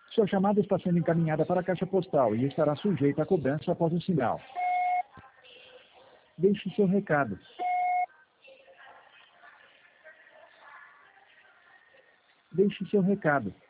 Sua chamada está sendo encaminhada para a caixa postal e estará sujeita a cobrança após o sinal. Deixe seu recado. Deixe seu recado.